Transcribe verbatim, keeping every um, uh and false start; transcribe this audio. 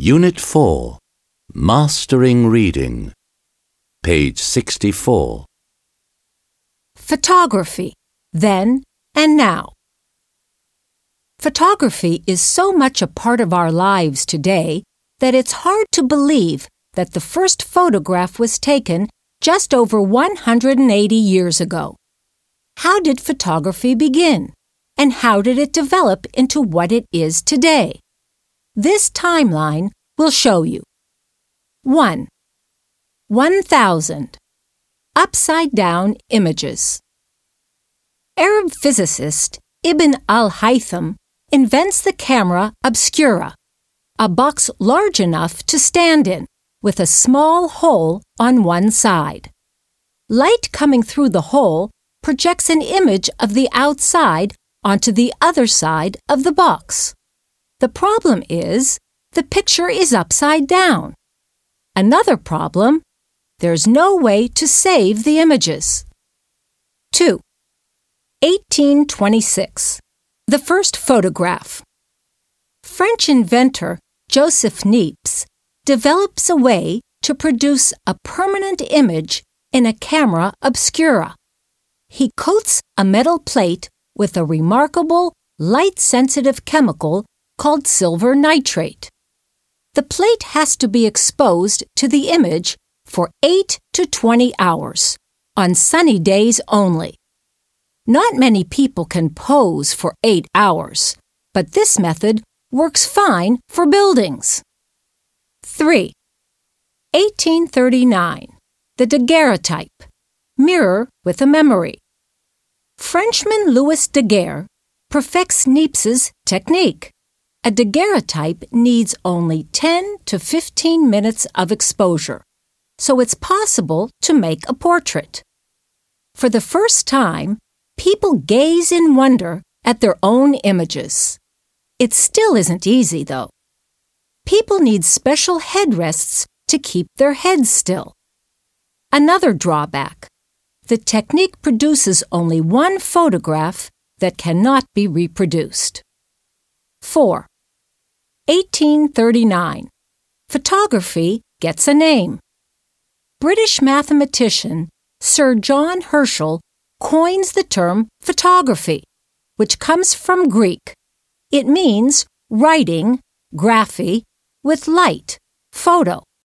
Unit four, Mastering Reading, page sixty-four. Photography, then and now. Photography is so much a part of our lives today that it's hard to believe that the first photograph was taken just over one hundred eighty years ago. How did photography begin? And how did it develop into what it is today? This timeline will show you. one. one thousand. Upside-down images. Arab physicist Ibn al-Haytham invents the camera obscura, a box large enough to stand in, with a small hole on one side. Light coming through the hole projects an image of the outside onto the other side of the box. The problem is, the picture is upside down. Another problem, there's no way to save the images. two. eighteen twenty-six. The first photograph. French inventor Joseph Niepce develops a way to produce a permanent image in a camera obscura. He coats a metal plate with a remarkable light-sensitive chemical called silver nitrate. The plate has to be exposed to the image for eight to twenty hours, on sunny days only. Not many people can pose for eight hours, but this method works fine for buildings. three. eighteen thirty-nine. The daguerreotype, mirror with a memory. Frenchman Louis Daguerre perfects Niepce's technique. A daguerreotype needs only ten to fifteen minutes of exposure, so it's possible to make a portrait. For the first time, people gaze in wonder at their own images. It still isn't easy, though. People need special headrests to keep their heads still. Another drawback. The technique produces only one photograph that cannot be reproduced. four. eighteen thirty-nine. Photography gets a name. British mathematician Sir John Herschel coins the term photography, which comes from Greek. It means writing, graphy, with light, photo.